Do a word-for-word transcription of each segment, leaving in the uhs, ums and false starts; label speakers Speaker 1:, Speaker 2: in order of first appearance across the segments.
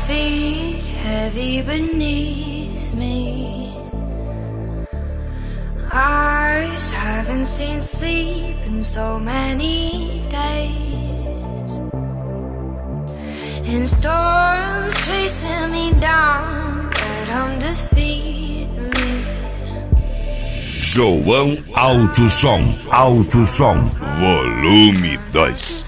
Speaker 1: feet heavy beneath me. Eyes haven't seen sleep in so many days. In storms chasing me down, but I'm defeating me.
Speaker 2: João Alto Som. Alto Som. Volume dois.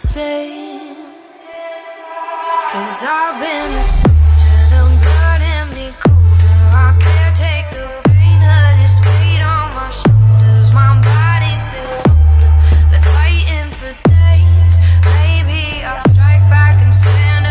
Speaker 1: Cause I've been a soldier, them burning me colder. I can't take the pain of this weight on my shoulders. My body feels older, been fighting for days. Maybe I'll strike back and stand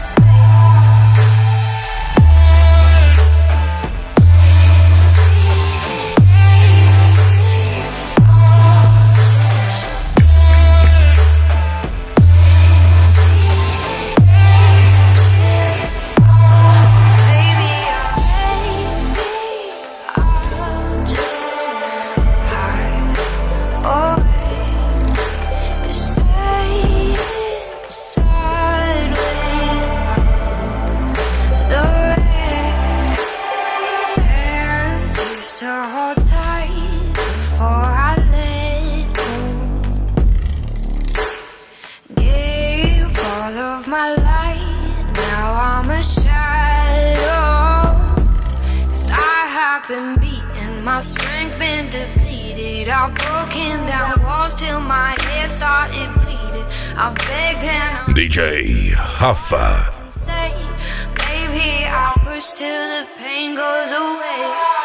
Speaker 2: D J Rafa.
Speaker 1: Baby, I'll push till the pain goes away.